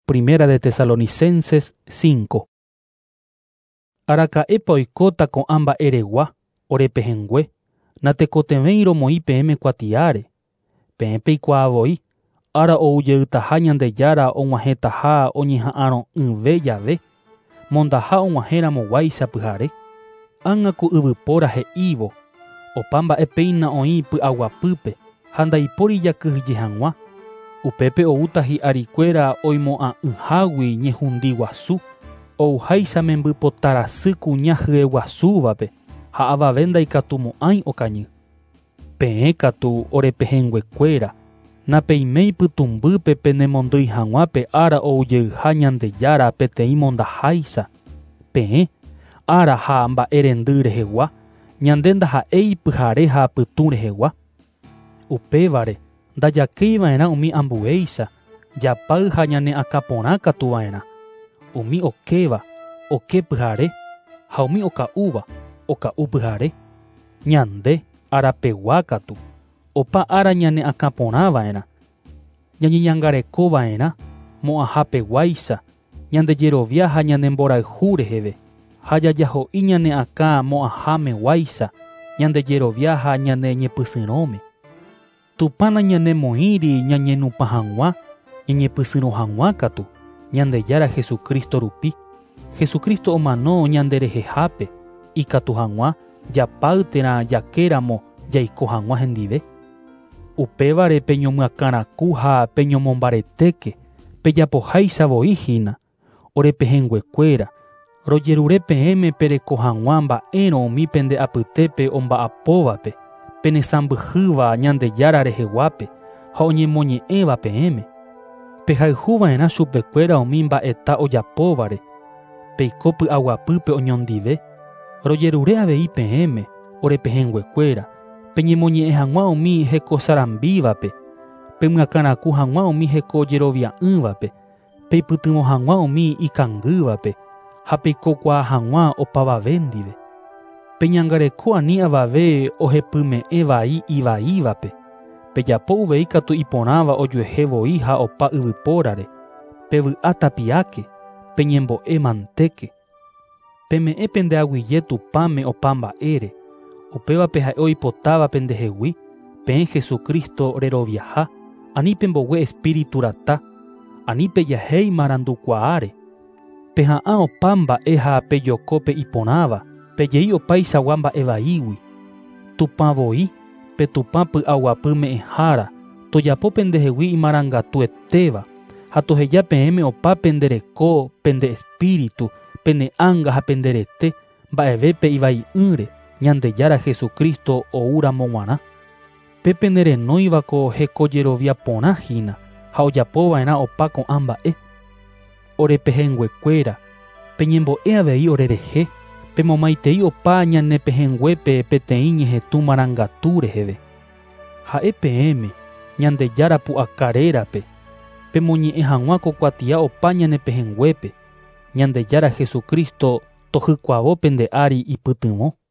Primera de Tesalonicenses 5. Arakaépa oikóta ko'ã mba'eregua orepehengue, natekotevẽi romoĩ peẽme kuatiáre. Peẽ peikuaavoi, ára oujeýtaha Ñandejára og̃uahẽtaha oñeha'ãro'ỹve jave, mondaha og̃uahẽramoguáicha pyhare. Ág̃ako yvypóra he'ívo, opa mba'epeína oĩ py'aguapýpe ha ndaipóri jakyhyje hag̃ua. Upépe oúta hi'arikuéra oimo'ã'ỹhágui ñehundi guasu, ouháicha membypotarasy kuña hyeguasúvape ha avave ndaikatumo'ãi okañy. Peẽ katu orepehenguekuéra, napeiméi pytumbýpe penemondýi hag̃uápe ára oujeyha Ñandejára peteĩ mondaháicha. Peẽ ára ha mba'erendy rehegua, ñande ndaha'éi pyhare ha pytũ rehegua. Upévare ndajakeiva'erã umi ambuéicha, japay ha ñane akãporã katuva'erã. Umi okéva, oke pyhare, ha umi oka'úva, oka'u pyhare. Ñande arapegua katu, opa ára ñane akãporãva'erã. Ñañeñangarekova'erã mo'ãhapeguáicha, ñandejerovia ha ñanemborayhu reheve, ha jajaho'i ñane akã mo'ãhameguáicha, ñandejerovia ha ñaneñepysyrõme. Tupãna ñanemoĩri ñañenupã hag̃ua, ñañepysyrõ hag̃ua katu, Ñandejára Jesucristo rupi. Jesucristo omano ñanderehehápe, ikatu hag̃ua, japáytera jakéramo jaiko hag̃ua hendive. Upévare peñomyakãraku ha peñomombaretéke, pejapoháichavoihína, orepehenguekuéra, rojerure peẽme pereko hag̃ua mba'érõ umi pende apytépe omba'apóvape, penesãmbyhýva Ñandejára reheguápe ha oñemoñe'ẽva peẽme. Pehayhuva'erã chupekuéra umi mba'eta ojapóvare, peiko py'aguapýpe oñondive, rojerure avei peẽme orepehenguekuéra, peñemoñe'ẽ hag̃ua umi heko sarambívape, pemyakãraku hag̃ua umi heko jerovia'ỹvape, peipytyvõ hag̃ua umi ikangývape, ha peikokuaa hag̃ua opavave ndive. Peñangareko ani avave ohepyme'ẽ vai ivaívape, pejapo uvei katu iporãva ojuehevoi ha opa yvypórare, pevy'a tapiáke, peñembo'e mantéke. Peme'ẽ pendeaguije tupãme opa mba'ére, upévape ha'e oipotáva pendehegui, peẽ Jesucristo reroviaha, ani pembogue espíritu rata, ani pejahéi marandukuaáre. Peha'ã opa mba'e ha pejoko pe iporãva, pejei opaichagua mba'e vaígui. Tupãvoi, petupã py'aguapy me'ẽhára, tojapo pendehegui imarangatuetéva, ha toheja peẽme opa pendereko, pende espíritu, pene anga ha penderete, mba'evépe ivai'ỹre, Ñandejára Jesucristo oúramo g̃uarã. Pepenerenóivako hekojerovia porãhína, ha ojapova'erã opa ko'ã mba'e. Orepehenguekuéra, peñembo'e avei orerehe, pemomaitei opa ñanepehenguépe peteĩ ñehetũ marangatu reheve. Ha'e peẽme Ñandejára pu'akarérape, pemoñe'ẽ hag̃ua kokuatia opa ñanepehenguépe, Ñandejára Jesucristo tohykuavo pende ári ipytyvõ.